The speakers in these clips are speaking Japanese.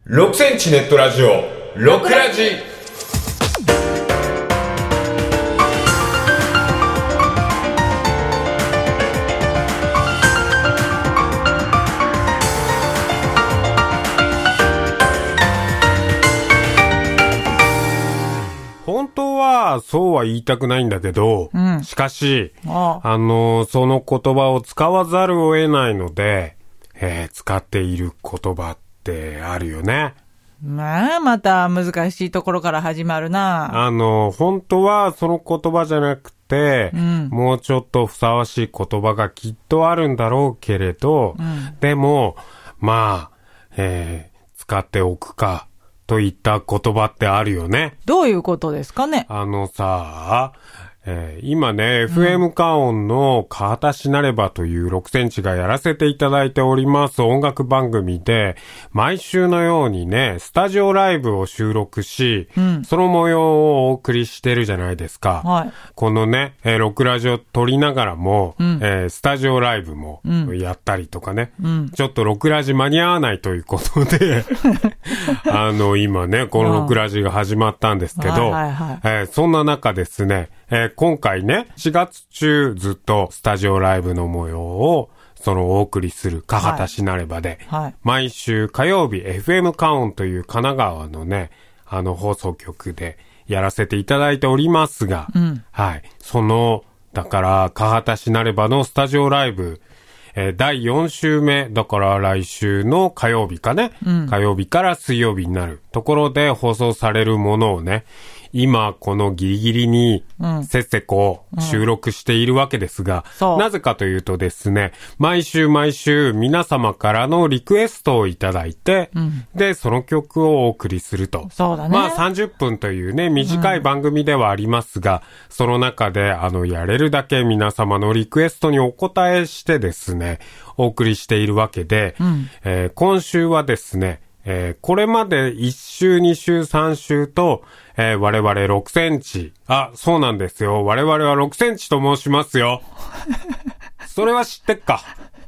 6センチネットラジオ6ラジ。本当はそうは言いたくないんだけど、しかしその言葉を使わざるを得ないので、使っている言葉ってあるよね。 また難しいところから始まるな。 本当はその言葉じゃなくて、もうちょっとふさわしい言葉がきっとあるんだろうけれど、でも使っておくかといった言葉ってあるよね。 どういうことですかね。 今ね、FM カオンの川田しなればという6センチがやらせていただいております音楽番組で、毎週のようにね、スタジオライブを収録し、その模様をお送りしてるじゃないですか。 はい、このね、6ラジオ撮りながらも、スタジオライブもやったりとかね、ちょっと6ラジ間に合わないということで、今ね、この6ラジが始まったんですけど、そんな中ですね、今回ね、4月中ずっとスタジオライブの模様をお送りする川田しなればで、毎週火曜日 FM カオンという神奈川のね、放送局でやらせていただいておりますが、だから川田しなればのスタジオライブ、第4週目、だから来週の火曜日かね、火曜日から水曜日になるところで放送されるものをね、今このギリギリにせっせこ収録しているわけですが、なぜかというとですね、毎週皆様からのリクエストをいただいて、でその曲をお送りすると。 そうだね。 30分というね、短い番組ではありますが、その中でやれるだけ皆様のリクエストにお答えしてですね、お送りしているわけで、今週はですね、これまで1週、2週、3週と、我々6センチ。そうなんですよ。我々は6センチと申しますよ。それは知ってっか。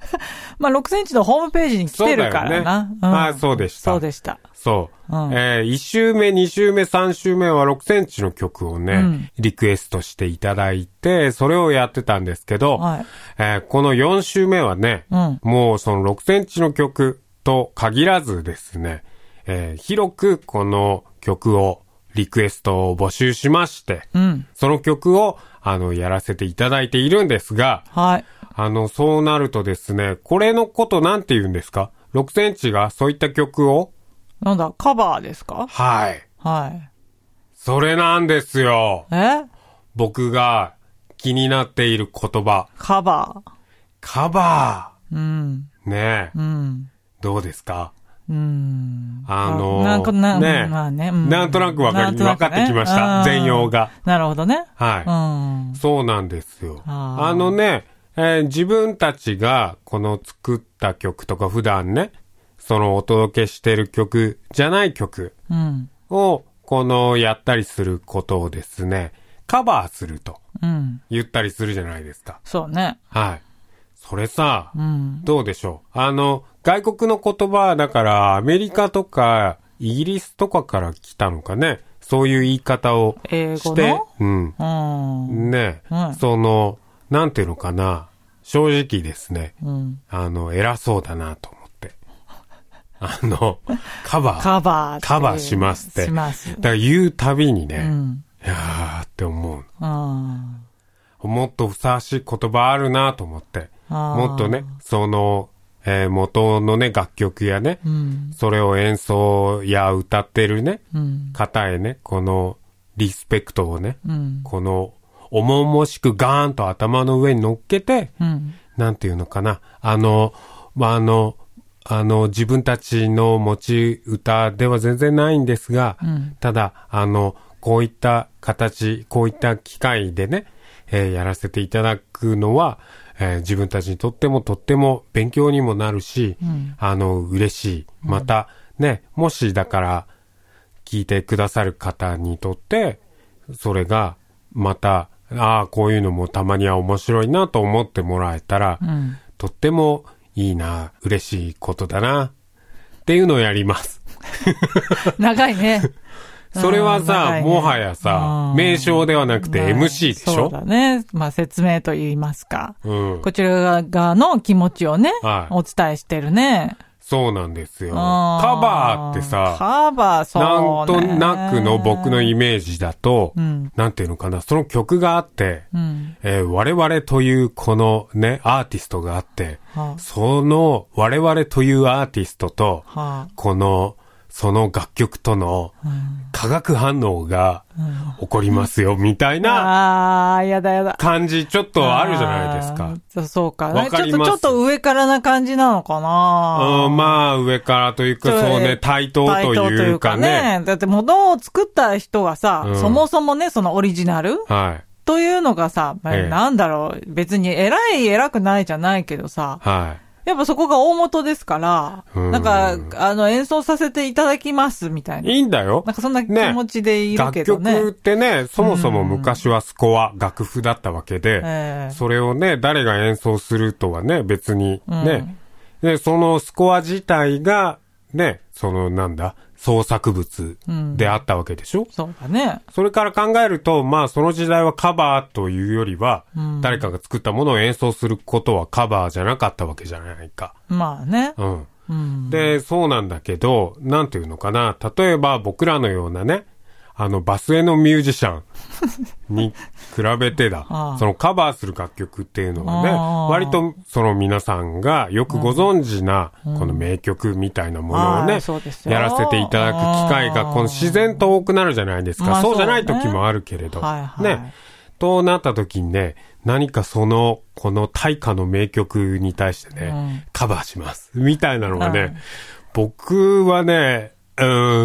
6センチのホームページに来てるからな。 そうでした。 そうでした。 そう。1週目、2週目、3週目は6センチの曲をね、リクエストしていただいて、それをやってたんですけど、この4週目はね、もうその6センチの曲と限らずですね、広くこの曲をリクエストを募集しまして、その曲をやらせていただいているんですが、そうなるとですね、これのことなんて言うんですか？6センチがそういった曲をなんだ、カバーですか？ はい。それなんですよ。僕が気になっている言葉。 カバー。ねえ。どうですか？なんとなく分かってきました。全容が。 なるほどね。 そうなんですよ。自分たちがこの作った曲とか普段ね、お届けしてる曲じゃない曲をやったりすることをですね、カバーすると言ったりするじゃないですか。 そうね。 それさ、どうでしょう。外国の言葉だからアメリカとかイギリスとかから来たのかね。そういう言い方をして、なんていうのかな。正直ですね、偉そうだなと思って。カバーしますって。だから言うたびにね、いやーって思う。もっとふさわしい言葉あるなと思って。もっとね、元のね、楽曲やね、それを演奏や歌ってるね、方へね、このリスペクトをね、この重々しくガーンと頭の上に乗っけて、なんていうのかな、自分たちの持ち歌では全然ないんですが、ただ、こういった形、こういった機会でね、やらせていただくのは、自分たちにとってもとっても勉強にもなるし、嬉しい。また、ね、もしだから聞いてくださる方にとって、それがまた、こういうのもたまには面白いなと思ってもらえたら、とってもいいな、嬉しいことだな、っていうのをやります。 長いね。 それはさ、ね、もはやさ、名称ではなくて MC でしょ？ そうだね。まあ説明と言いますか。こちら側の気持ちをね、お伝えしてるね。 そうなんですよ。カバーってさ、 そうね、なんとなくの僕のイメージだと、なんていうのかな、その曲があって、我々というこのね、アーティストがあって、その我々というアーティストと、その楽曲との化学反応が起こりますよ、みたいな感じ、ちょっとあるじゃないですか。 そうか。わかります。ちょっと上からな感じなのかな。 まあ、上からというか、そうね、対等というかね。 だって物を作った人がさ、そもそもね、そのオリジナルというのがさ、なんだろう、別に偉くないじゃないけどさ、やっぱそこが大元ですから、なんか、演奏させていただきますみたいな。 いいんだよ。 なんかそんな気持ちでいるけどね。 楽曲ってね、そもそも昔はスコア、楽譜だったわけで、それをね、誰が演奏するとはね、別にね、で、そのスコア自体が、ね、創作物であったわけでしょ？ そうだね。 それから考えると、まあその時代はカバーというよりは、誰かが作ったものを演奏することはカバーじゃなかったわけじゃないか。 まあね。 で、そうなんだけど、なんていうのかな。例えば僕らのようなね、バスへのミュージシャンに比べてだ。そのカバーする楽曲っていうのはね、割とその皆さんがよくご存知な、この名曲みたいなものをね、やらせていただく機会がこの自然と多くなるじゃないですか。そうじゃない時もあるけれど。ね。となった時にね、何かこの大家の名曲に対してね、カバーします。みたいなのがね、僕はね、って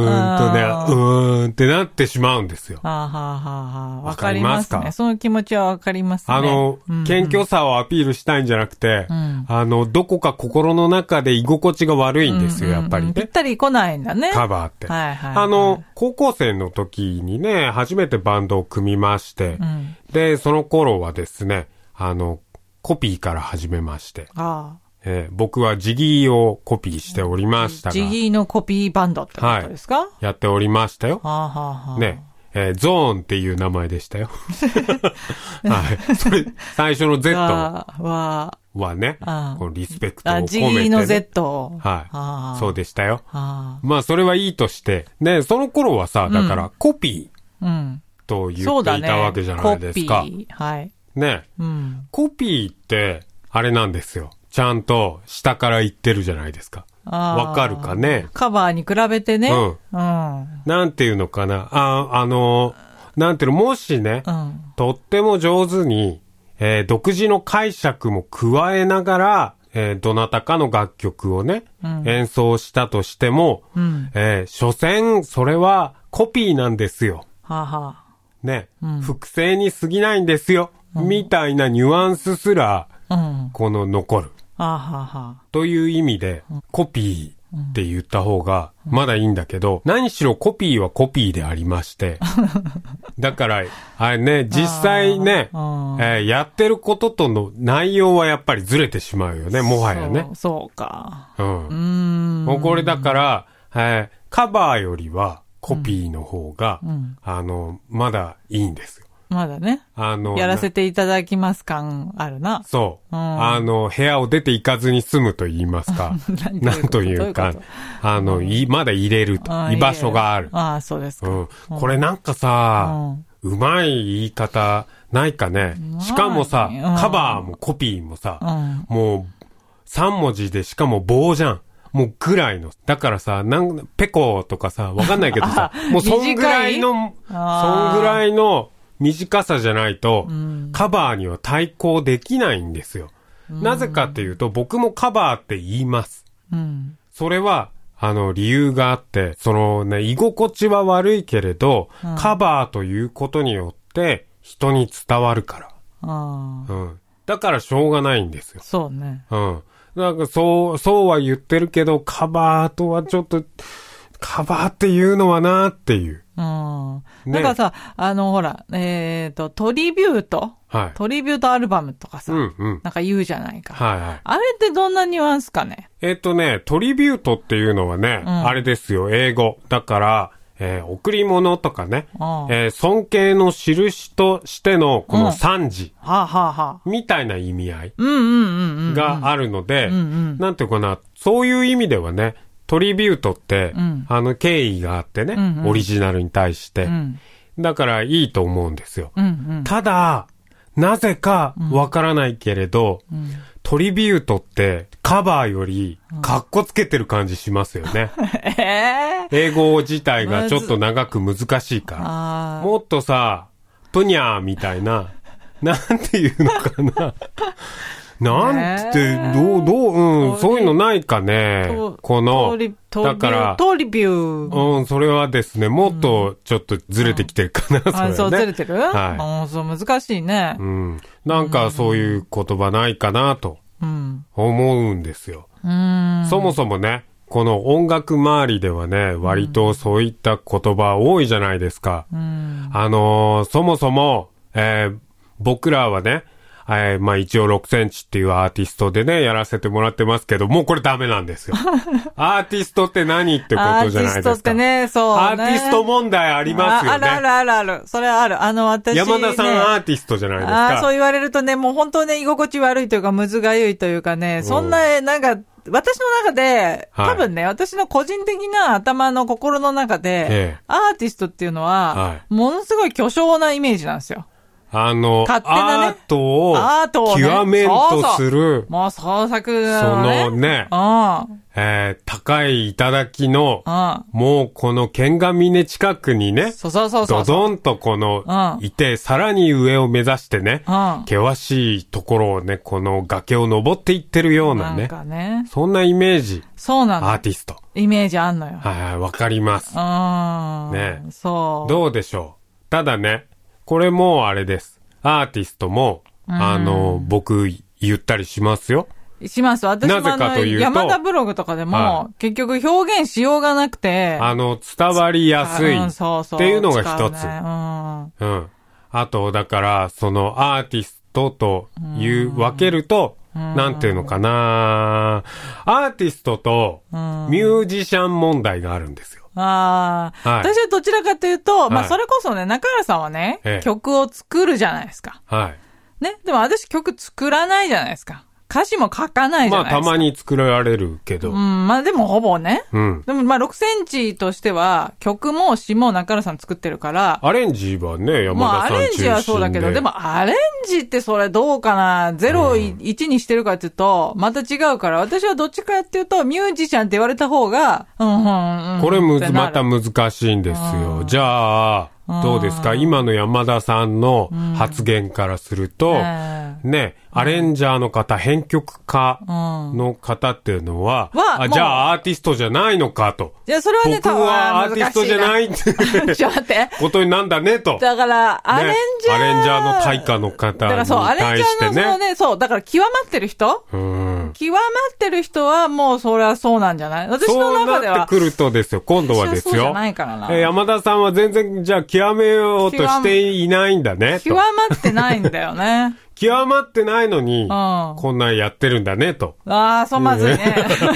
なってしまうんですよ。 わかりますね。その気持ちはわかりますね。 謙虚さをアピールしたいんじゃなくて、どこか心の中で居心地が悪いんですよ、やっぱりね。 ぴったり来ないんだね。 カバーって。高校生の時にね、初めてバンドを組みまして、で、その頃はですね、コピーから始めまして。僕はジギーをコピーしておりましたが。 ジギーのコピーバンドってことですか？ やっておりましたよ。ね。ゾーンっていう名前でしたよ。それ、最初の Z はね、このリスペクトを込めて、ね。 ジギーの Z。 そうでしたよ。まあ、それはいいとして、ね、その頃はさ、だからコピーと言っていたわけじゃないですか。ね。コピーって、あれなんですよ。ちゃんと下から言ってるじゃないですか。わかるかね。 カバーに比べてね。 なんていうのかな。なんていうの、もしね、とっても上手に、独自の解釈も加えながら、どなたかの楽曲をね、演奏したとしても、所詮、それはコピーなんですよ。ね、複製に過ぎないんですよ。みたいなニュアンスすら、残る。という意味で、コピーって言った方がまだいいんだけど、何しろコピーはコピーでありまして、だから、あれね、実際ね、やってることとの内容はやっぱりずれてしまうよね、もはやね。 そうか。 もうこれだから、カバーよりはコピーの方が、まだいいんですよ。 まだね。やらせていただきます感あるな。 そう。部屋を出て行かずに済むと言いますか。なんというか、まだ入れると。居場所がある。 そうですか。 これなんかさ、うまい言い方ないかね。しかもさ、カバーもコピーもさ、もう3文字でしかも棒じゃん。もうぐらいの。だからさ、ペコとかさ、わかんないけどさ、もうそんぐらいの短さじゃないと、カバーには対抗できないんですよ。なぜかっていうと、僕もカバーって言います。それは、理由があって、居心地は悪いけれど、カバーということによって人に伝わるから。だからしょうがないんですよ。 そうね。 なんかそうは言ってるけど、カバーとはちょっと、カバーっていうのはなっていう。 だからさ、ほら、トリビュートトリビュートアルバムとかさ、なんか言うじゃないか。あれってどんなニュアンスかね？ トリビュートっていうのはね、あれですよ、英語。だから、贈り物とかね、尊敬の印としてのこの賛辞、みたいな意味合いがあるので、なんていうかな、そういう意味ではね、トリビュートって、敬意があってね、オリジナルに対して。だからいいと思うんですよ。ただ、なぜかわからないけれど、トリビュートってカバーよりカッコつけてる感じしますよね。英語自体がちょっと長く難しいから。もっとさ、プニャーみたいな、なんていうのかな。なんて、そういうのないかね。この、だから、 トリビュー。 それはですね、もっとちょっっとずれてきてるかな、それね。 そう、ずれてる？そう、難しいね。 なんかそういう言葉ないかなと、思うんですよ。そもそもね、この音楽周りではね、割とそういった言葉多いじゃないですか。そもそも、僕らはね、まあ一応6センチっていうアーティストでね、やらせてもらってますけど、もうこれダメなんですよ。アーティストって何ってことじゃないですか。 アーティストってね、そうね。 アーティスト問題ありますよね。 ある。それはある。私、ね。 山田さんアーティストじゃないですか。 そう言われるとね、もう本当ね、居心地悪いというか、むずがゆいというかね、そんな、なんか、私の中で、多分ね、私の個人的な頭の心の中で、アーティストっていうのは、ものすごい巨匠なイメージなんですよ。 アートを極めんとする、 もう創作そのね、高い頂の、もうこの剣ヶ峰近くにね、ドドンとこの、いて、さらに上を目指してね、険しいところをね、この崖を登っていってるようなね、そんなイメージ。 そうなの。 アーティスト。 イメージあんのよ。 わかります。 ね。そう。 どうでしょう。ただね、これもあれです。アーティストも、僕言ったりしますよ。 します。私も山田ブログとかでも、結局表現しようがなくて。 伝わりやすいっていうのが一つ。あと、だから、そのアーティストという分けると、なんていうのかな、アーティストとミュージシャン問題があるんですよ。 私はどちらかというと、まあそれこそね、中原さんはね、曲を作るじゃないですか。ね、でも私曲作らないじゃないですか。歌詞も書かないじゃないですか。 まあたまに作られるけど。 まあでもほぼね。でもまあ6センチとしては曲も詞も中原さん作ってるから。 アレンジはね、山田さん中心で。まあアレンジはそうだけど、 でもアレンジってそれどうかな ?0、1にしてるかっていうと、また違うから、私はどっちかっていうと、ミュージシャンって言われた方が、 これまた難しいんですよ。じゃあ、どうですか今の山田さんの発言からすると、ね、アレンジャーの方、編曲家の方っていうのは、じゃあアーティストじゃないのかと。 いや、それはね、 僕はアーティストじゃないってちょっと待って。 ことになんだねと。 だから、アレンジャーの対価の方に対してね。 アレンジャーのそのね、そう、だから極まってる人極まってる人はもうそれはそうなんじゃない？私の中では。 そうなってくるとですよ、今度はですよ。 そうじゃないからな。 山田さんは全然、じゃあ極めようとしていないんだね。 極まってないんだよね。 極まってないのに、こんなんやってるんだね、と。 そうまずいね。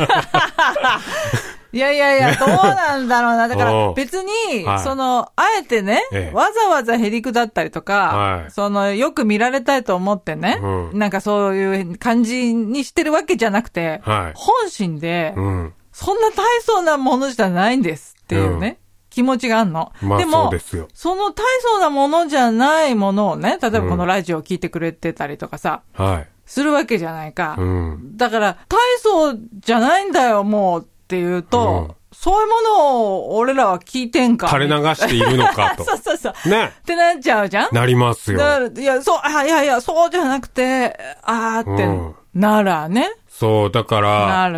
いや、どうなんだろうな。だから別に、あえてね、わざわざへりくだったりとか、よく見られたいと思ってね、なんかそういう感じにしてるわけじゃなくて、本心で、そんな大層なものじゃないんですっていうね。気持ちがあんの。でも、その大層なものじゃないものをね、例えばこのラジオを聞いてくれてたりとかさ、するわけじゃないか。だから、大層じゃないんだよ、もうっていうと、そういうものを俺らは聞いてんか。 垂れ流しているのかと。 そう。ね。ってなっちゃうじゃん？ なりますよ。 いや、そうじゃなくて、ってならね。 そう、だから、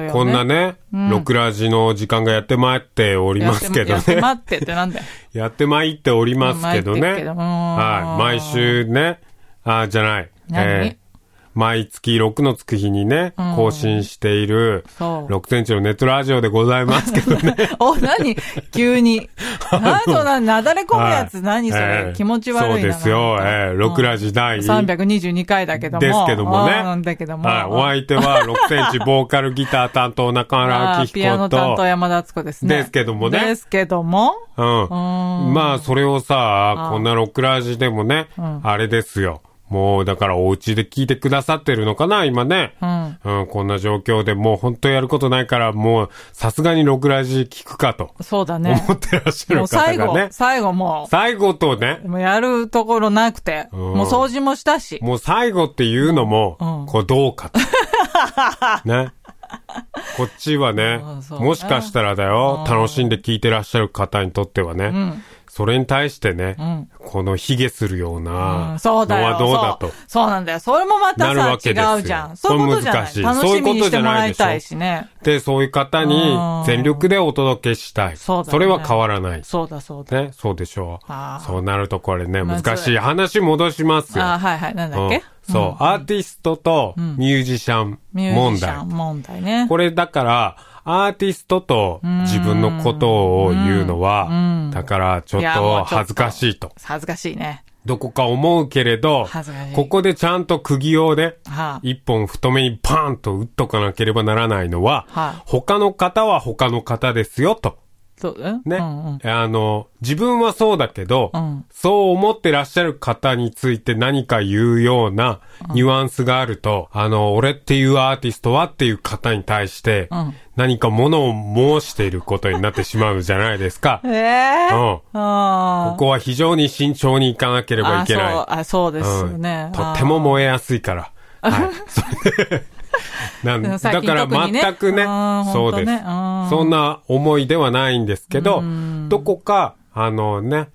こんなね、6ラジの時間がやってまいっておりますけどね。やってまってってなんだよ。 やってまいっておりますけどね。毎週ね、じゃない。 毎月6のつく日にね、更新している、6センチのネットラジオでございますけどね。 何急に。何そんな、なだれ込むやつ、何それ、気持ち悪いな。 そうですよ、6ラジ第 322回だけども。 ですけどもね。 だけども。 お相手は6センチボーカルギター担当中原明彦と。 ピアノ担当山田敦子ですね。 ですけどもね。 ですけども。 まあ、それをさ、こんな6ラジでもね、あれですよ。もう、だからお家で聞いてくださってるのかな、今ね。こんな状況でもう本当やることないから、もう、さすがに6ラジ聞くかと。 そうだね。 思ってらっしゃる方がね。 最後もう。 最後とね。 もうやるところなくて。もう掃除もしたし。 もう最後っていうのも、こうどうかと。ね。こっちはね、もしかしたらだよ、楽しんで聞いてらっしゃる方にとってはね、それに対してね、この卑下するようなのはどうだと。 そうなんだよ。それもまたさ、違うじゃん。そういうことじゃない。楽しみにしてもらいたいしね。 で、そういう方に全力でお届けしたい。それは変わらない。 そうだそうだ。 ね、そうでしょう。そうなるとこれね、難しい話戻しますよ。 はいはい、なんだっけ？ そう、アーティストとミュージシャン問題。ミュージシャン問題ね。 これだから、アーティストと自分のことを言うのは、だからちょっと恥ずかしいと。 恥ずかしいね。 どこか思うけれど、ここでちゃんと釘をね、一本太めにパーンと打っとかなければならないのは、他の方は他の方ですよと。 そうね、自分はそうだけど、そう思ってらっしゃる方について何か言うようなニュアンスがあると、俺っていうアーティストはっていう方に対して、何かものを申していることになってしまうじゃないですか。ここは非常に慎重にいかなければいけない。 そうですね。 とっても燃えやすいから。はい。それでだから全くね、そうです。そんな思いではないんですけど、どこか、この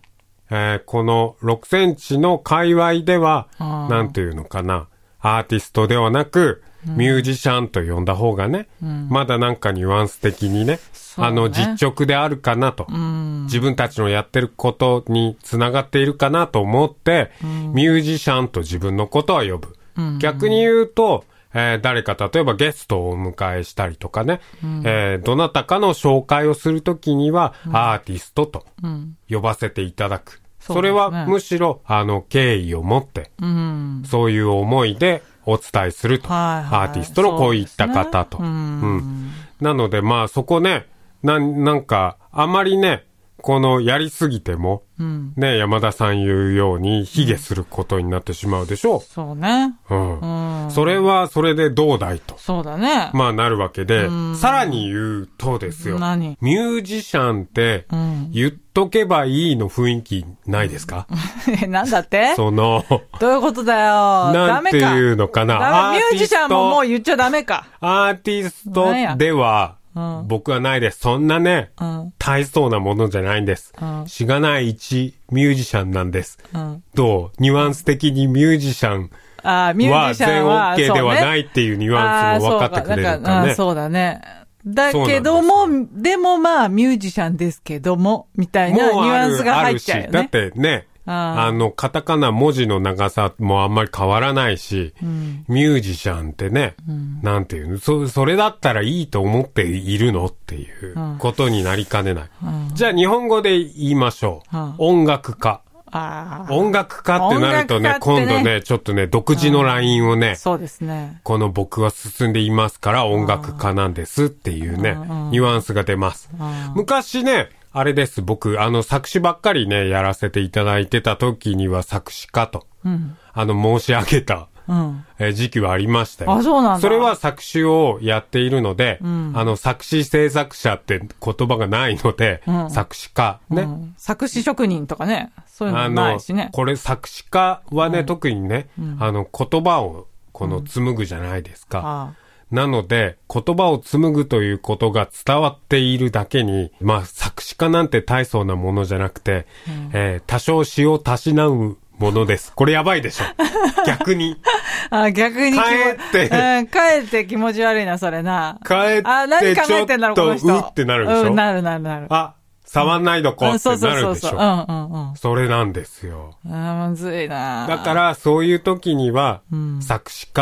6センチの界隈では、なんていうのかな、アーティストではなく、ミュージシャンと呼んだ方がね、まだなんかニュアンス的にね、実直であるかなと、自分たちのやってることにつながっているかなと思って、ミュージシャンと自分のことは呼ぶ。逆に言うと、誰か例えばゲストをお迎えしたりとかね、どなたかの紹介をするときには、アーティストと呼ばせていただく。それはむしろ、敬意を持って、そういう思いでお伝えすると。アーティストのこういった方と。なので、まあそこね、なんか、あまりね、このやりすぎても、ね、山田さん言うように、卑下することになってしまうでしょう。 そうね。 それは、それでどうだいと。 そうだね。 まあ、なるわけで、さらに言うとですよ。ミュージシャンって、言っとけばいいの雰囲気ないですか？ なんだって？ どういうことだよ。 なんていうのかな。 ミュージシャンももう言っちゃダメか。 アーティストでは、僕はないです。そんなね、大層なものじゃないんです。しがない一ミュージシャンなんです。どう？ニュアンス的にミュージシャンは全 OK ではないっていうニュアンスも分かってくれるかね。 そうだね。だけども、でもまあミュージシャンですけども、みたいなニュアンスが入っちゃうよね。 だってね、カタカナ文字の長さもあんまり変わらないし、ミュージシャンってね、なんていうの、それだったらいいと思っているのっていうことになりかねない。じゃあ日本語で言いましょう。音楽家。音楽家ってなるとね、今度ね、ちょっとね、独自のラインをね、 そうですね。 この僕は進んでいますから音楽家なんですっていうね、ニュアンスが出ます。昔ね、あれです。僕、作詞ばっかりね、やらせていただいてた時には作詞家と、申し上げた、時期はありましたよ。 そうなんだ。 それは作詞をやっているので、作詞制作者って言葉がないので、作詞家、ね、 作詞職人とかね、そういうのないしね。 これ作詞家はね、特にね、言葉を紡ぐじゃないですか。なので、言葉を紡ぐということが伝わっているだけに、まあ、作詞家なんて大層なものじゃなくて、多少詩をたしなむものです。これやばいでしょ。逆に。 逆に。帰って気持ち悪いな、それな。 帰ってちょっと、うってなるでしょ。 なる。 触んないどこってなるでしょ。それなんですよ。 むずいな。 だから、そういう時には、作詞家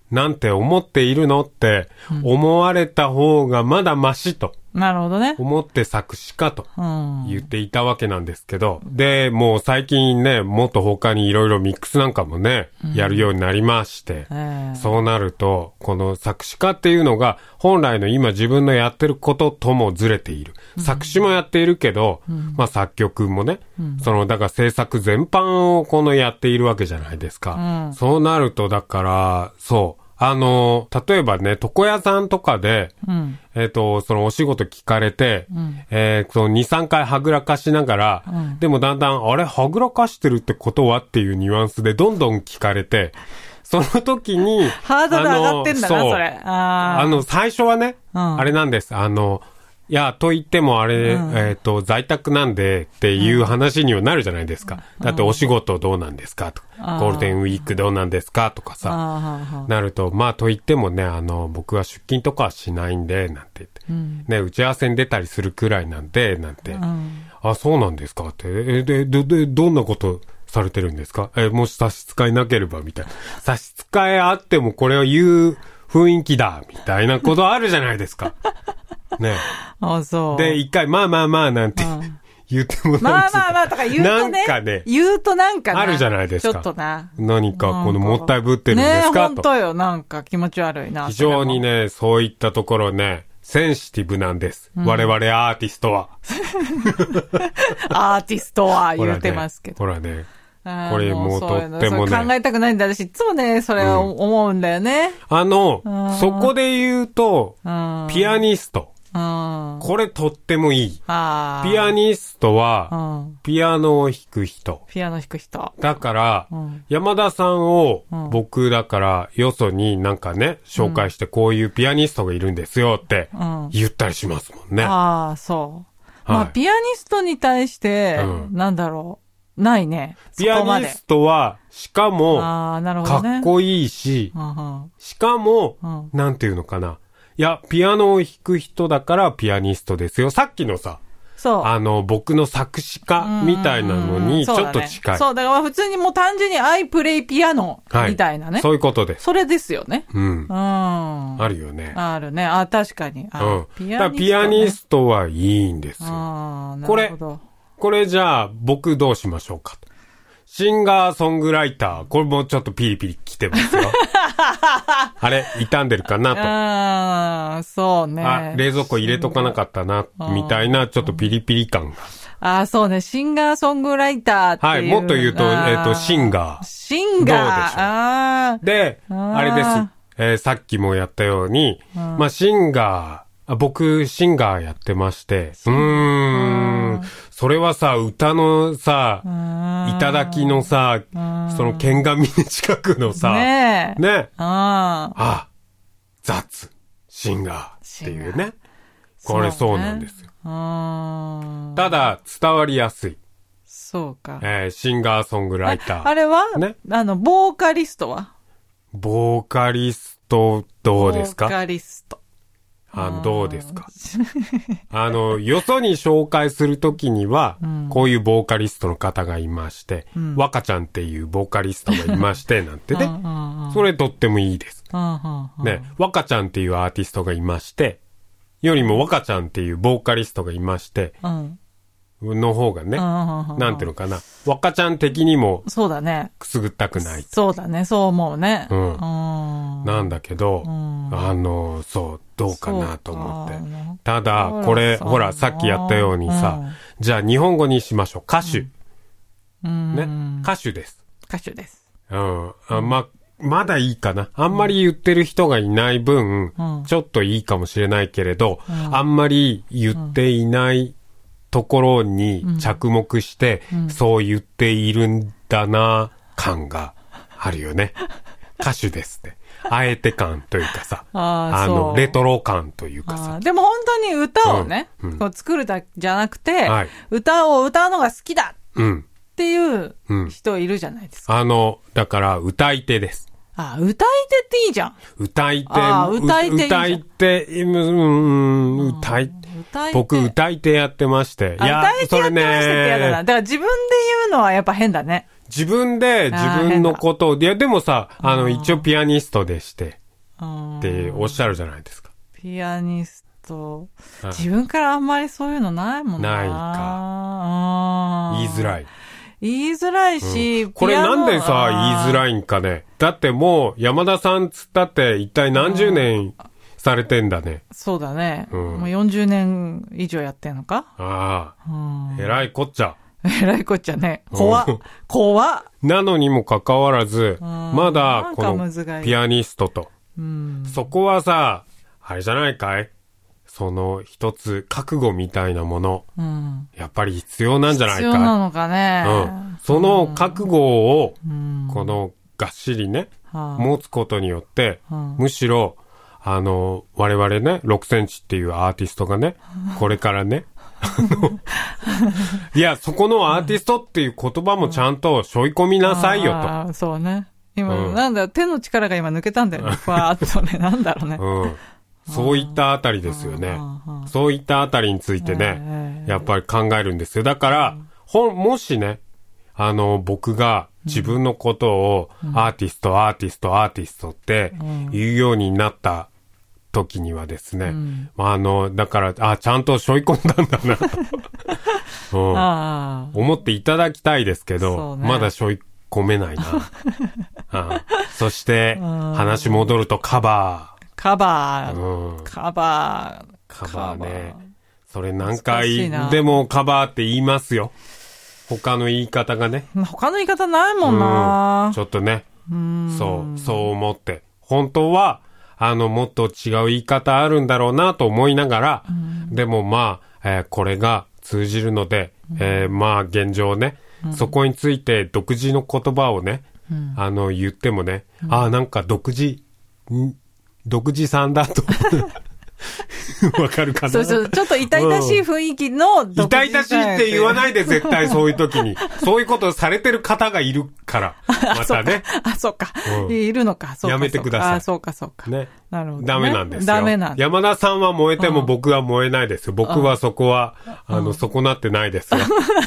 なんて思っているのって思われた方がまだマシと。 なるほどね。 思って作詞家と言っていたわけなんですけど、で、もう最近ね、もっと他にいろいろミックスなんかもね、やるようになりまして、そうなると、この作詞家っていうのが本来の今自分のやってることともずれている。作詞もやっているけど、まあ作曲もね、だから制作全般をやっているわけじゃないですか。そうなると、だから、そう。例えばね、床屋さんとかで、そのお仕事聞かれて、2、3回はぐらかしながら、でもだんだん、あれ、はぐらかしてるってことはっていうニュアンスでどんどん聞かれて、その時に、 ハードル上がってんだな、それ。 最初はね、あれなんです。いや、と言ってもあれ、在宅なんでっていう話にはなるじゃないですか。だってお仕事どうなんですかとか、ゴールデンウィークどうなんですかとかさ、なると、まあと言ってもね、僕は出勤とかはしないんで、なんて言って、ね、打ち合わせに出たりするくらいなんで、なんて、あ、そうなんですかって、どんなことされてるんですか？もし差し支えなければ、みたいな。差し支えあってもこれを言う雰囲気だ、みたいなことあるじゃないですか。ね。 あ、そう。 で、一回、まあまあまあなんて言ってもまあまあまあとか言うとね。 なんかね。 言うとなんかね。 あるじゃないですか。 ちょっとな。 何かこのもったいぶってるんですかと。 ね、本当よ。なんか気持ち悪いな。 非常にね、そういったところね、センシティブなんです。我々アーティストは。 アーティストは言ってますけど。 ほらね。これもうとってもね。 考えたくないんだ。私いつもね、それを思うんだよね。 そこで言うと、ピアニスト。これとってもいい。ピアニストは、ピアノを弾く人。 ピアノ弾く人。 だから、山田さんを僕だからよそになんかね、紹介してこういうピアニストがいるんですよって言ったりしますもんね。 ああ、そう。まあ、ピアニストに対して、なんだろう。ないね。 ピアニストは、しかも、かっこいいし、しかも、なんていうのかな。いや、ピアノを弾く人だからピアニストですよ。さっきのさ、 そう。 僕の作詞家みたいなのにちょっと近い。 そう、だから普通にもう単純にI play pianoみたいなね。 そういうことです。 それですよね。 あるよね。 あるね。あ、確かに。 ピアニストはいいんですよ。 なるほど。 これじゃあ僕どうしましょうか。シンガーソングライター。これもちょっとピリピリ来てますよ。あれ傷んでるかなと。 そうね。 冷蔵庫入れとかなかったな、みたいなちょっとピリピリ感が。そうね。シンガーソングライターっていう。 はい。もっと言うと、シンガー。 シンガー。で、あれです。さっきもやったように、まあ、シンガー、僕、シンガーやってまして、それはさ、歌のさ、頂のさ、その剣が峰近くのさ、ね。雑、シンガーっていうね。これそうなんですよ。ただ、伝わりやすい。 そうか。 シンガーソングライター。 あれはね。ボーカリストはボーカリスト、どうですか？ ボーカリスト。 どうですか？よそに紹介するときには、こういうボーカリストの方がいまして、若ちゃんっていうボーカリストがいまして、なんてね。それとってもいいです。ね、若ちゃんっていうアーティストがいまして、よりも若ちゃんっていうボーカリストがいまして、の方がね、なんていうのかな。若ちゃん的にも、 そうだね。 くすぐったくない。 そうだね、そう思うね。 なんだけど、そう、どうかなと思って。ただ、これ、ほら、さっきやったようにさ、じゃあ日本語にしましょう。歌手。ね。歌手です。 歌手です。 まだいいかな。あんまり言ってる人がいない分、ちょっといいかもしれないけれど、あんまり言っていないところに着目して、そう言っているんだな、感があるよね。歌手ですって。あえて感というかさ、レトロ感というかさ。 でも本当に歌をね、作るだけじゃなくて、歌を歌うのが好きだっていう人いるじゃないですか。 だから歌い手です。 歌い手っていいじゃん。 歌い手。 歌い手。 僕歌い手やってまして。 歌い手やってましたってやだな。だから自分で言ううのはやっぱ変だね。 自分で自分のことを、いやでもさ、一応ピアニストでして、っておっしゃるじゃないですか。 ピアニスト。自分からあんまりそういうのないもんな。 ないか。言いづらい。 言いづらいし、 これなんでさ、言いづらいんかね。だってもう、山田さんつったって一体何十年されてんだね。 そうだね。もう40年以上やってんのか。 ああ。えらいこっちゃ。 えらいこっちゃね。怖っ。 なのにもかかわらず、まだこのピアニストと。そこはさ、あれじゃないかい？その一つ覚悟みたいなもの、やっぱり必要なんじゃないかい？ 必要なのかね。 その覚悟を、このがっしりね、持つことによって、むしろ、我々ね、6センチっていうアーティストがね、これからね、いや、そこのアーティストっていう言葉もちゃんと背負い込みなさいよと。 そうね。今、なんだ、手の力が今抜けたんだよね。ふわーっとね、なんだろうね。そういったあたりですよね。そういったあたりについてね、やっぱり考えるんですよ。だから、もしね、僕が自分のことをアーティストって言うようになった時にはですね、だから、ちゃんと背負い込んだんだなと、思っていただきたいですけど、まだ背負い込めないな。そして、話戻るとカバーね。それ何回でもカバーって言いますよ。他の言い方がね。 他の言い方ないもんな。 ちょっとね。そう思って。本当は、もっと違う言い方あるんだろうなと思いながら、でもまあ、これが通じるので、まあ現状ね、そこについて独自の言葉をね、言ってもね、なんか独自さんだと。わかるかな。 そう、ちょっと痛々しい雰囲気の痛々しいって言わないで、絶対そういう時に。そういうことをされてる方がいるから。またね。 そうか。いるのか。 やめてください。 そうか。ね。なるほど。 ダメなんですよ。ダメなんです。山田さんは燃えても僕は燃えないですよ。僕はそこは、損なってないですよ。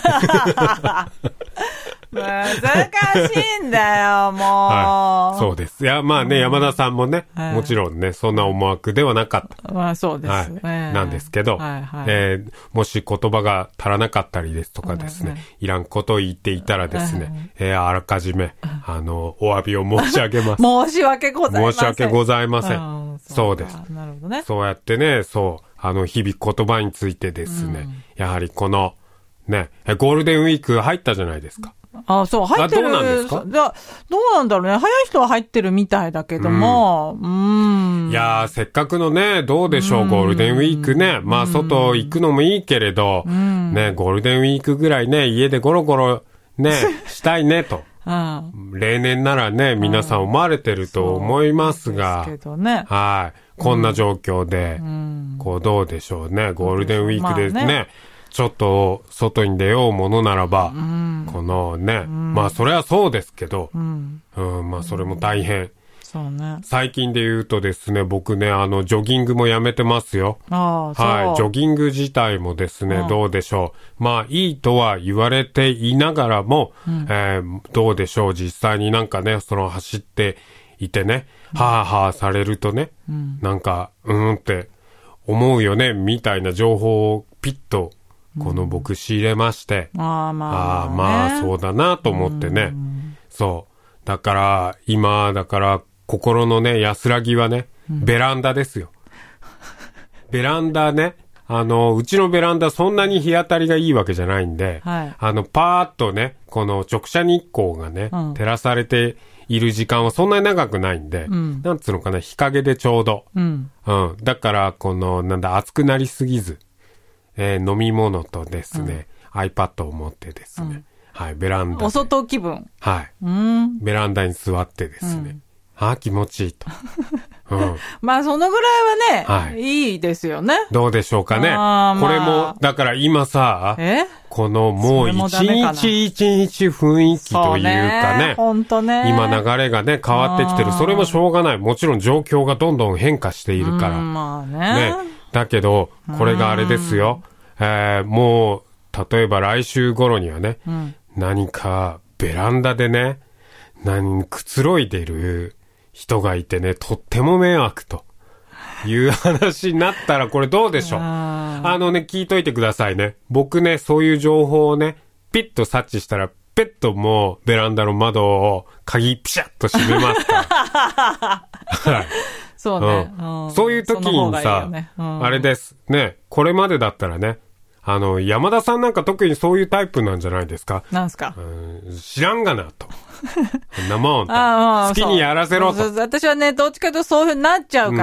難しいんだよ、もう。そうです。いや、まあね、山田さんもね、もちろんね、そんな思惑ではなかった。 まあそうですね。 なんですけど、もし言葉が足らなかったりですとかですね、いらんことを言っていたらですね、あらかじめ、お詫びを申し上げます。 申し訳ございません。 申し訳ございません。そうです。 なるほどね。 そうやってね、日々言葉についてですね、やはりこの、ね、ゴールデンウィーク入ったじゃないですか。 そう、入ってる。 どうなんですか？ どうなんだろうね。早い人は入ってるみたいだけども、 いやー、せっかくのね、どうでしょう、ゴールデンウィークね。まあ、外行くのもいいけれど、ね、ゴールデンウィークぐらいね、家でゴロゴロね、したいねと。例年ならね、皆さん思われてると思いますが、はい。こんな状況で、どうでしょうね、ゴールデンウィークでね、ちょっと外に出ようものならば、このね、まあそれはそうですけど、まあそれも大変。 そうね。 最近で言うとですね、僕ね、ジョギングもやめてますよ。はい。ジョギング自体もですね、どうでしょう。まあいいとは言われていながらも、どうでしょう。実際になんかね、走っていてね、はぁはぁされるとね、なんか、って思うよね、みたいな情報をピッと、僕仕入れまして。まあそうだなと思ってね。そう。だから、心のね、安らぎはね、ベランダですよ。ベランダね、うちのベランダそんなに日当たりがいいわけじゃないんで、パーッとね、この直射日光がね、照らされている時間はそんなに長くないんで、なんつうのかな、日陰でちょうど。だから、暑くなりすぎず、飲み物とですね、iPad を持ってですね、はい、ベランダで。 お外気分。 はい。ベランダに座ってですね、気持ちいいと。 まあ、そのぐらいはね、いいですよね。 どうでしょうかね。これも、だから今さ、このもう一日一日雰囲気というかね、 本当ね。 今流れがね、変わってきてる。それもしょうがない。もちろん状況がどんどん変化しているから。 まあね。 だけど、これがあれですよ。もう、例えば来週頃にはね、 何かベランダでね、くつろいでる人がいてね、とっても迷惑という話になったらこれどうでしょう。聞いといてくださいね。僕ね、そういう情報をね、ピッと察知したら、ペットもベランダの窓を鍵ピシャッと閉めますから。はい。 そうね、 そういう時にさ、あれですね、これまでだったらね、山田さんなんか特にそういうタイプなんじゃないですか。 なんすか。 知らんがなと。なもんと。好きにやらせろと。 私はね、どっちかというとそういう風になっちゃうから、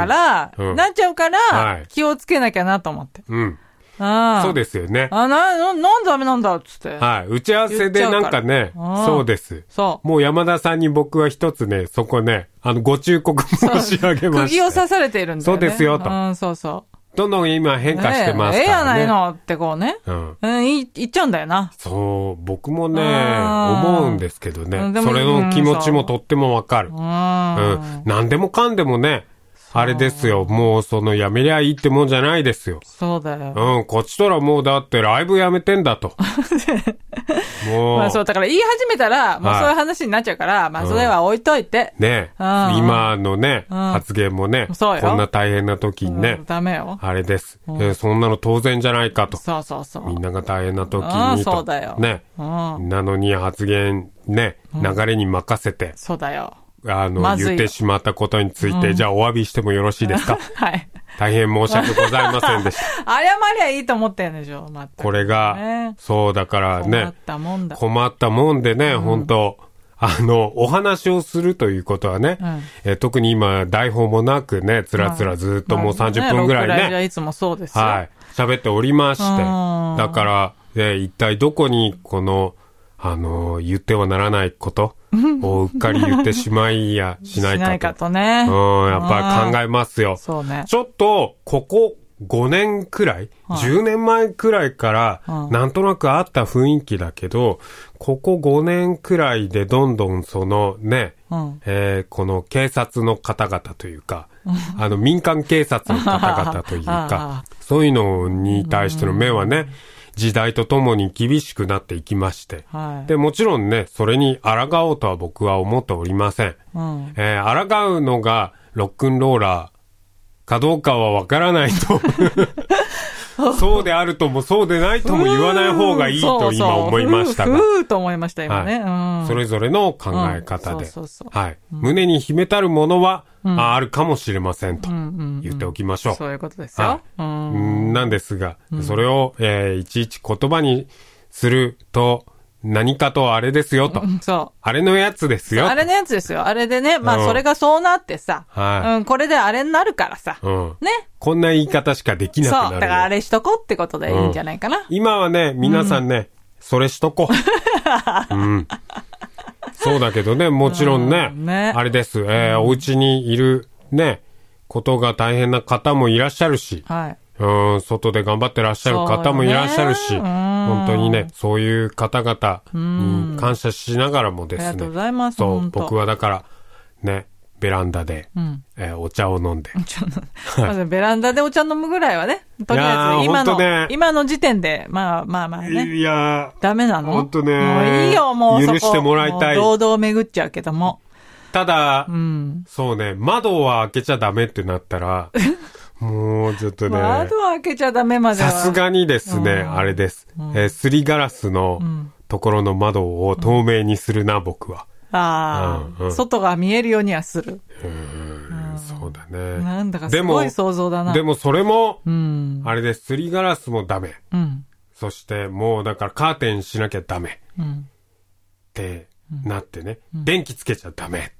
気をつけなきゃなと思って。 そうですよね。 なんダメなんだっつって。 はい。打ち合わせでなんかね、そうです。そう。もう山田さんに僕は一つね、そこね、ご忠告申し上げました。 釘を刺されているんだよね。 そうですよと。 そうそう。 どんどん今変化してますからね。 やないのってこうね。言っちゃうんだよな。 そう、僕もね、思うんですけどね。それの気持ちもとってもわかる。何でもかんでもね、あれですよ。もうやめりゃいいってもんじゃないですよ。 そうだよ。 こっちとらもうだってライブやめてんだと。 もう。まあそう、だから言い始めたら、もうそういう話になっちゃうから、まあそれは置いといて。 ね。今のね、発言もね、こんな大変な時にね。 ダメよ。 あれです。そんなの当然じゃないかと。 そうそうそう。 みんなが大変な時にと。 そうだよ。 ね。なのに発言ね、流れに任せて。 そうだよ。 言ってしまったことについて、じゃあお詫びしてもよろしいですか。 はい。 大変申し訳ございませんでした。 謝りゃいいと思ってんでしょ、 これが、そうだからね。 困ったもんだ。 困ったもんでね、本当お話をするということはね、特に今台本もなくね、つらつらずっともう30分ぐらいね。 いつもそうですよ。 はい。喋っておりまして。だから、一体どこに言ってはならないことをうっかり言ってしまいやしないかと。 しないかとね。 やっぱり考えますよ。 そうね。 ちょっと、ここ5年くらい、10年前くらいから、なんとなくあった雰囲気だけど、ここ5年くらいでどんどんこの警察の方々というか、民間警察の方々というか、そういうのに対しての目はね、時代とともに厳しくなっていきまして。で、もちろんね、それに抗おうとは僕は思っておりません。抗うのがロックンローラーかどうかはわからないと。そうであるともそうでないとも言わない方がいいと今思いましたが。 と思いました今ね、 それぞれの考え方で。はい。胸に秘めたるものは、あるかもしれませんと言っておきましょう。 そういうことですよ。 なんですが、それを、いちいち言葉にすると、何かとあれですよと。 そう。 あれのやつですよ。 あれのやつですよ。あれでね、まあそれがそうなってさ、これであれになるからさ、ね。 こんな言い方しかできなくなる。 そう。だからあれしとこうってことでいいんじゃないかな。 今はね、皆さんね、それしとこう。そうだけどね、もちろんね、あれです。お家にいるね、ことが大変な方もいらっしゃるし、外で頑張ってらっしゃる方もいらっしゃるし、本当にね、そういう方々に感謝しながらもですね。 ありがとうございます。 そう、僕はだから、ね、ベランダで、お茶を飲んで。 まずベランダでお茶飲むぐらいはね、とりあえず今の時点で、まあね。 いやダメなの？ 本当ね。 もういいよ、もう許してもらいたい。 堂々巡っちゃうけども。 ただ、そうね、窓は開けちゃダメってなったら、もうちょっとね。 窓開けちゃダメまでは。 さすがにですね、あれです。すりガラスのところの窓を透明にするな、僕は。 外が見えるようにはする。 そうだね。 なんだかすごい想像だな。 でもそれも、あれです。すりガラスもダメ。そしてもうだからカーテンしなきゃダメ。ってなってね。電気つけちゃダメ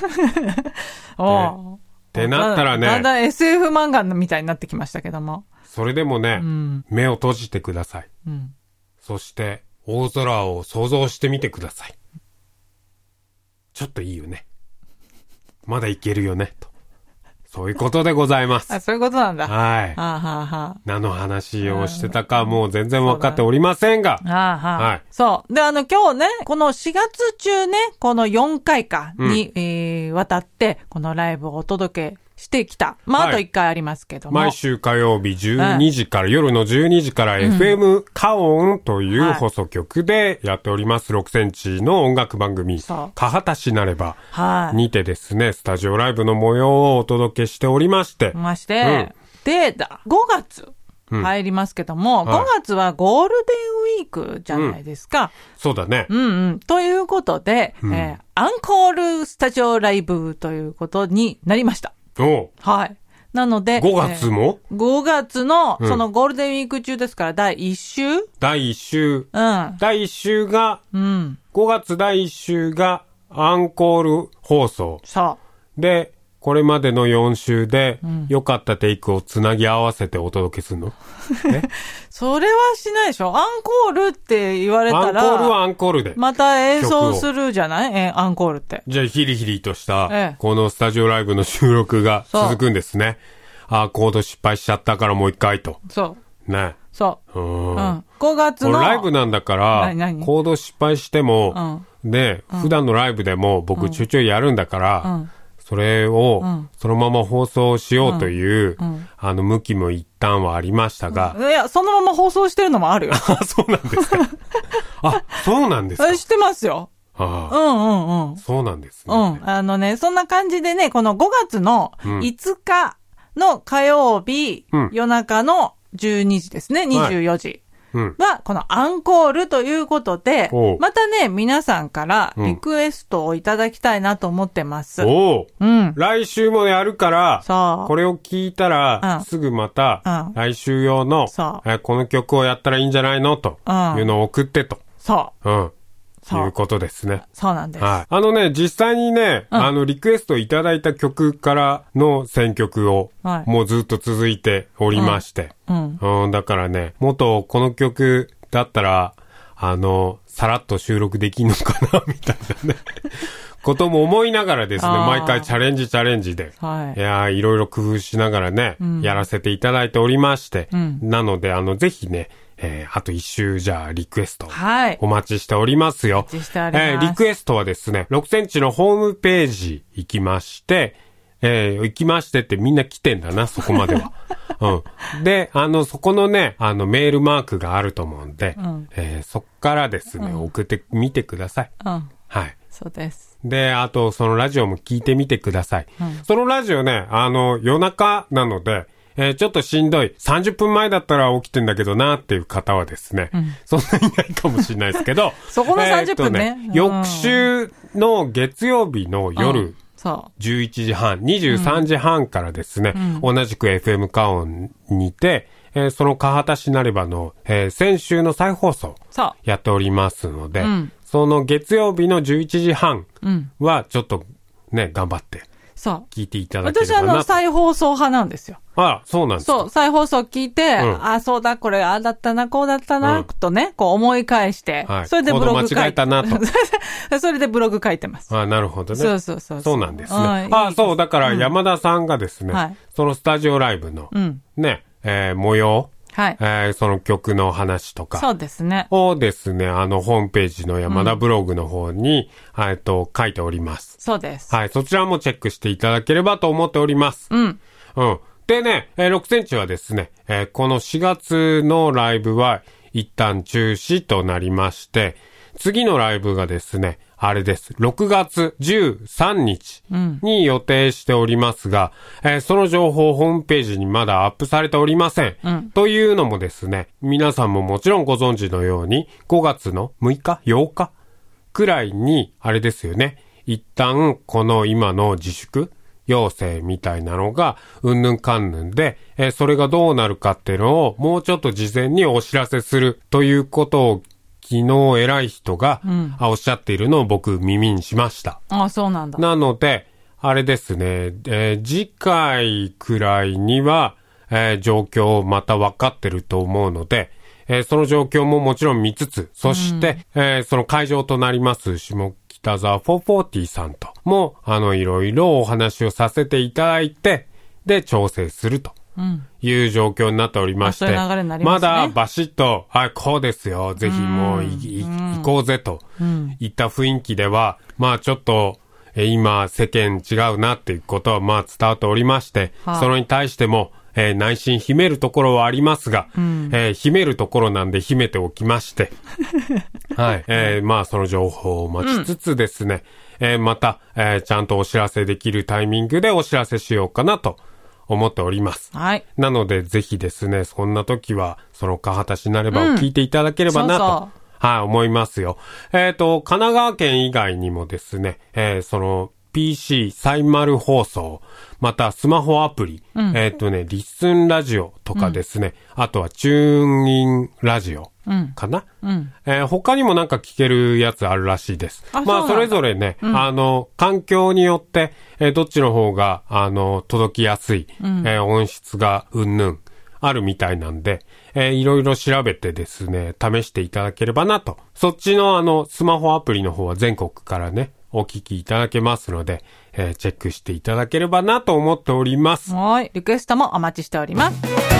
と。ってなったらね。 だんだん SF 漫画みたいになってきましたけども。 それでもね、目を閉じてください。そして大空を想像してみてください。ちょっといいよね。まだいけるよね。と。そういうことでございます。 そういうことなんだ。 はい。何の話をしてたかもう全然分かっておりませんが。 はい。そう。で、今日ね、この4月中ね、この4回かに、渡って、このライブをお届けしてきた。まあ、あと1回ありますけども。 毎週火曜日12時から、夜の12時から FM カオンという放送局でやっております6センチの音楽番組、カハタシなればにてですね、スタジオライブの模様をお届けしておりまして。 で、5月。入りますけども、5月はゴールデンウィークじゃないですか。 そうだね。 ということで、アンコールスタジオライブということになりました。はい。なので、 5月も ?5 月の、そのゴールデンウィーク中ですから、第1週第1週。第1週が、5月第1週がアンコール放送。で、これまでの4週で、良かったテイクをつなぎ合わせてお届けするのそれはしないでしょ。アンコールって言われたら。 アンコールはアンコールで。 また演奏するじゃないアンコールって。 じゃあ、ヒリヒリとした、このスタジオライブの収録が続くんですね。コード失敗しちゃったからもう一回と。ね。 5月の。 ライブなんだから、コード失敗しても、で、普段のライブでも僕ちょいちょいやるんだから、それを、そのまま放送しようという、向きも一旦はありましたが。 いや、そのまま放送してるのもあるよ。 そうなんですか。そうなんですか。 知ってますよ。 そうなんですね。そんな感じでね、この5月の5日の火曜日、夜中の12時ですね、24時。は、このアンコールということで、またね、皆さんからリクエストをいただきたいなと思ってます。 来週もやるから、これを聞いたら、すぐまた、来週用の、この曲をやったらいいんじゃないのというのを送ってと。いうことですね。 そうなんです。 実際にね、リクエストいただいた曲からの選曲を、もうずっと続いておりまして。だからね、もっとこの曲だったら、さらっと収録できんのかな、みたいなね。ことも思いながらですね、毎回チャレンジで、いろいろ工夫しながらね、やらせていただいておりまして、なので、ぜひね、あと一週じゃあリクエストお待ちしておりますよ。リクエストはですね、6センチのホームページ行きまして、ってみんな来てんだな、そこまでは。で、そこのね、メールマークがあると思うんで、そっからですね、送ってみてください。 そうです。 で、あと、そのラジオも聞いてみてください。そのラジオね、夜中なので、ちょっとしんどい。30分前だったら起きてんだけどなっていう方はですね、そんなにないかもしれないですけど、 そこの30分ね。 翌週の月曜日の夜、11時半、23時半からですね、同じく FM カオンにて、そのカハタシなればの、先週の再放送やっておりますので、その月曜日の11時半はちょっとね、頑張って。聞いていただければな。 私再放送派なんですよ。 そうなんですか。 再放送聞いて、そうだ、これ、だったな、こうだったな、とね、こう思い返して、それでブログ書いて。 間違えたなと。 それでブログ書いてます。 なるほどね。そうなんですね。だから山田さんがですね、そのスタジオライブの、ね、模様、その曲の話とか。 そうですね。 をですね、ホームページの山田ブログの方に、書いております。 そうです。 そちらもチェックしていただければと思っております。でね、6センチはですね、この4月のライブは一旦中止となりまして、次のライブがですね、あれです。6月13日に予定しておりますが、その情報ホームページにまだアップされておりません。というのもですね、皆さんももちろんご存知のように、5月の6日 ?8 日くらいに、あれですよね、一旦この今の自粛要請みたいなのが、うんぬんかんぬんで、それがどうなるかっていうのを、もうちょっと事前にお知らせするということを、昨日偉い人が、おっしゃっているのを僕耳にしました。 そうなんだ。 なので、あれですね、次回くらいには、状況また分かってると思うので、その状況ももちろん見つつ、そして、その会場となります下北沢440さんとも、いろいろお話をさせていただいて、で、調整すると。いう状況になっておりまして、まだバシッと、こうですよ、ぜひもう行こうぜと、いった雰囲気では、ちょっと、 今世間違うなっていうことはまあ伝わっておりまして、それに対しても、内心秘めるところはありますが、秘めるところなんで秘めておきまして、はい、まあその情報を待ちつつですね、また、ちゃんとお知らせできるタイミングでお知らせしようかなと思っております。 はい。 なのでぜひですね、そんな時はそのかはたしなればを聞いていただければなと、はい、思いますよ。神奈川県以外にもですね、その PC サイマル放送、またスマホアプリ、リッスンラジオとかですね、あとはチューンインラジオかな、他にもなんか聞けるやつあるらしいです。まあそれぞれね、環境によって、どっちの方が届きやすい、音質がうんぬんあるみたいなんで、いろいろ調べてですね、試していただければなと。そっちのスマホアプリの方は全国からね、お聞きいただけますので、チェックしていただければなと思っております。 はい。リクエストもお待ちしております。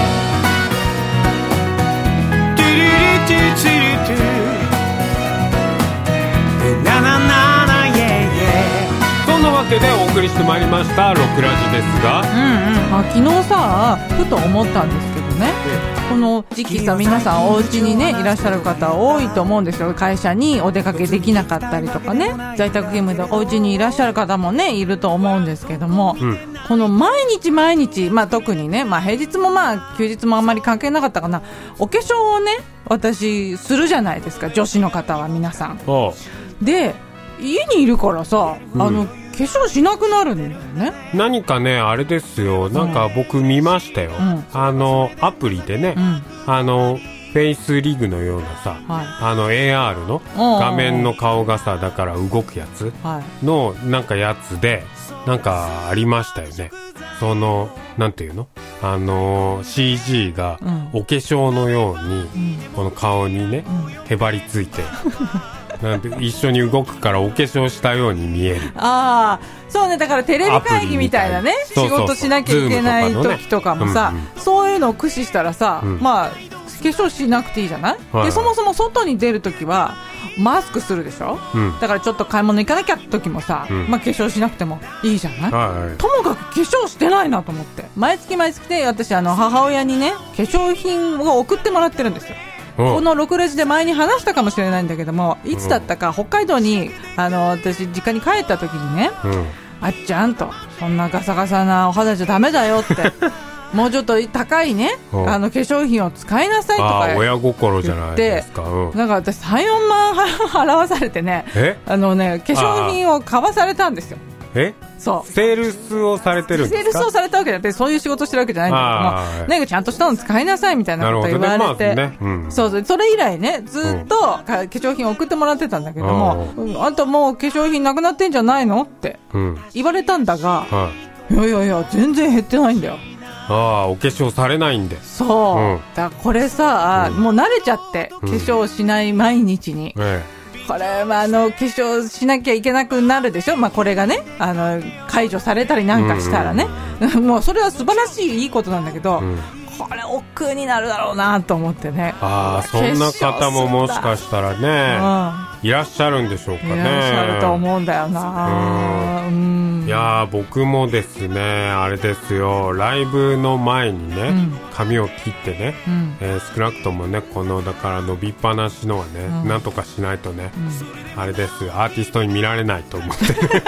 そんなわけでお送りしてまいりましたロクラジですが、 昨日さ、ふと思ったんですけどね、この時期さ、皆さんお家にねいらっしゃる方多いと思うんですよ。会社にお出かけできなかったりとかね、在宅勤務でお家にいらっしゃる方もねいると思うんですけども、この毎日、まあ特にね、まあ平日もまあ休日もあんまり関係なかったかな、お化粧をね私するじゃないですか、女子の方は皆さんで、家にいるからさ、化粧しなくなるんだよね。 何かね、あれですよ、なんか僕見ましたよ、アプリでね、フェイスリグのようなさ、AR の画面の顔がさ、だから動くやつのなんかやつでなんかありましたよね。そのなんていうの、CG がお化粧のようにこの顔にねへばりついてなんで一緒に動くからお化粧したように見える。 ああ、そうね。だからテレビ会議みたいなね、仕事しなきゃいけない時とかもさ、そういうのを駆使したらさ、まあ化粧しなくていいじゃない、でそもそも外に出るときはマスクするでしょ、だからちょっと買い物行かなきゃって時もさ、まあ化粧しなくてもいいじゃない、ともかく化粧してないなと思って、毎月で私母親にね化粧品を送ってもらってるんですよ。この6レジで前に話したかもしれないんだけども、いつだったか北海道に私実家に帰った時にね、あっちゃんと、そんなガサガサなお肌じゃダメだよってもうちょっと高いね化粧品を使いなさいとか親心じゃないですか、 なんか私 3,4 万払わされてね、化粧品を買わされたんですよ。そうセールスをされてるんですか？ セールスをされたわけじゃなくて、そういう仕事してるわけじゃないんだけども、なんかちゃんとしたの使いなさいみたいなこと言われて、そう、それ以来ねずっと化粧品を送ってもらってたんだけども、あんたもう化粧品なくなってんじゃないのって言われたんだが、いや全然減ってないんだよ。 お化粧されないんで。 そう、だからこれさ、もう慣れちゃって化粧しない毎日に、これは化粧しなきゃいけなくなるでしょ、まあ、これがね解除されたりなんかしたらね、もうそれは素晴らしいいいことなんだけど、これ億劫になるだろうなと思ってね。 そんな方ももしかしたらね、いらっしゃるんでしょうかね。 いらっしゃると思うんだよな。 いや僕もですね、あれですよ、ライブの前にね、髪を切ってね、少なくともねこのだから伸びっぱなしのはね、なんとかしないとね、あれですよ、アーティストに見られないと思って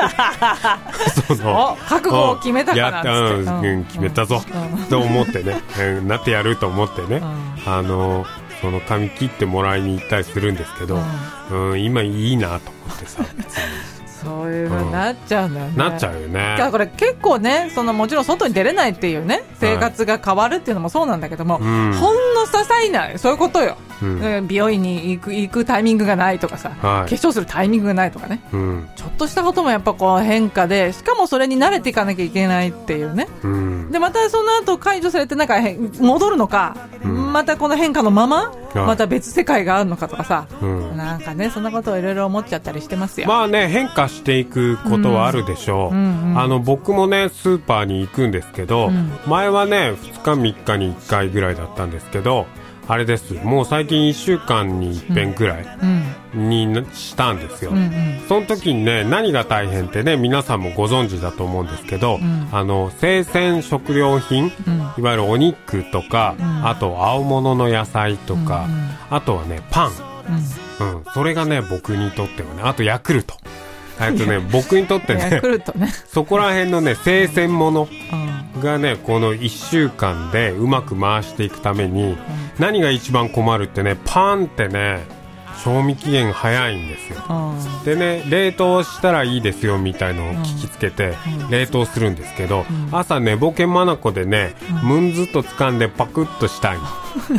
覚悟を決めたから決めたぞと思ってね、なってやると思ってね、その髪切ってもらいに行ったりするんですけど、今いいなと思ってさそういう風になっちゃうんだよね。 なっちゃうよね。 だからこれ結構ね、もちろん外に出れないっていうね、生活が変わるっていうのもそうなんだけども、ほんの些細なそういうことよ。美容院に行くタイミングがないとかさ、化粧するタイミングがないとかね、ちょっとしたこともやっぱこう変化で、しかもそれに慣れていかなきゃいけないっていうね、でまたその後解除されてなんか戻るのか、またこの変化のまままた別世界があるのかとかさ、なんかねそんなことをいろいろ思っちゃったりしてますよ。 まあね、変化していくことはあるでしょう。僕もねスーパーに行くんですけど、前はね2日3日に1回ぐらいだったんですけど、 あれです。もう最近1週間に1遍くらいにしたんですよ。その時にね、何が大変ってね、皆さんもご存知だと思うんですけど、生鮮食料品、いわゆるお肉とか、あと青物の野菜とか、あとはね、パン。それがね、僕にとってはね、あとヤクルト。僕にとってね、そこら辺のね、生鮮物がね、この1週間でうまく回していくために、何が一番困るってね、パンってね、賞味期限早いんですよ。でね、冷凍したらいいですよみたいのを聞きつけて、冷凍するんですけど、朝寝ぼけまなこでね、ムンズっと掴んでパクッとしたい。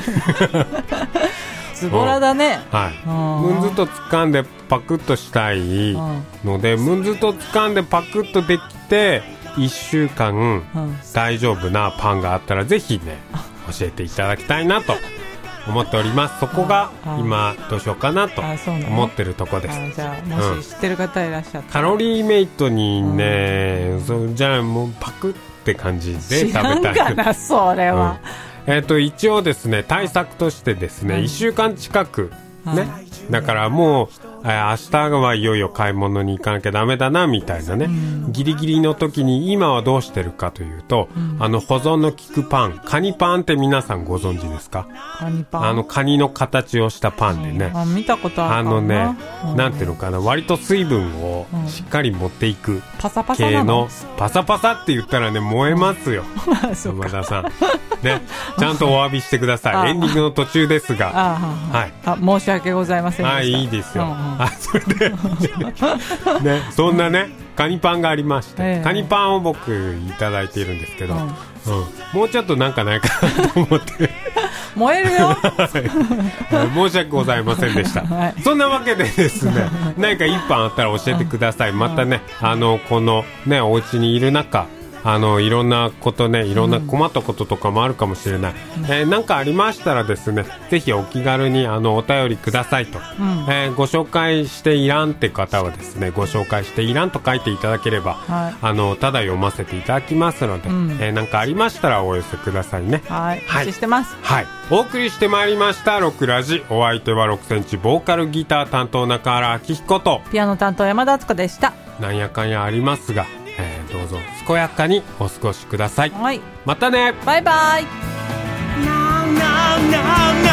ズボラだね。 ムンズと掴んでパクッとしたいので、ムンズと掴んでパクッとできて1週間大丈夫なパンがあったらぜひね教えていただきたいなと思っております。そこが今どうしようかなと思ってるとこです。 じゃあもし知ってる方いらっしゃったら、 カロリーメイトにね、じゃあもうパクって感じで食べたい。 知らんかなそれは。 一応ですね、対策としてですね、1週間近くね、だからもう明日はいよいよ買い物に行かなきゃダメだなみたいなね、ギリギリの時に今はどうしてるかというと、保存の効くパン、カニパンって皆さんご存知ですか？ カニパン、 カニの形をしたパンでね、 見たことあるかな。 なんていうのかな、割と水分をしっかり持っていくパサパサなの。 パサパサって言ったらね、燃えますよ。山田さんね、ちゃんとお詫びしてください。エンディングの途中ですが、 はい、申し訳ございませんでした。 はい、いいですよ。それでね、そんなね、カニパンがありまして、カニパンを僕いただいているんですけど、もうちょっとなんかないかなと思って燃えるよ申し訳ございませんでした、そんなわけでですね、何か一パンあったら教えてください。またね、このね、お家にいる中、いろんなことね、いろんな困ったこととかもあるかもしれない。なんかありましたらですね、ぜひお気軽にお便りくださいと。ご紹介していらんって方はですね、ご紹介していらんと書いていただければ、ただ読ませていただきますので、なんかありましたらお寄せくださいね。 はい、お待ちしてます。 はい、お送りしてまいりましたロクラジ。お相手は6センチボーカルギター担当中原明彦とピアノ担当山田敦子でした。 なんやかんやありますが、どうぞ健やかにお過ごしください。 はい、 またね。 バイバイ。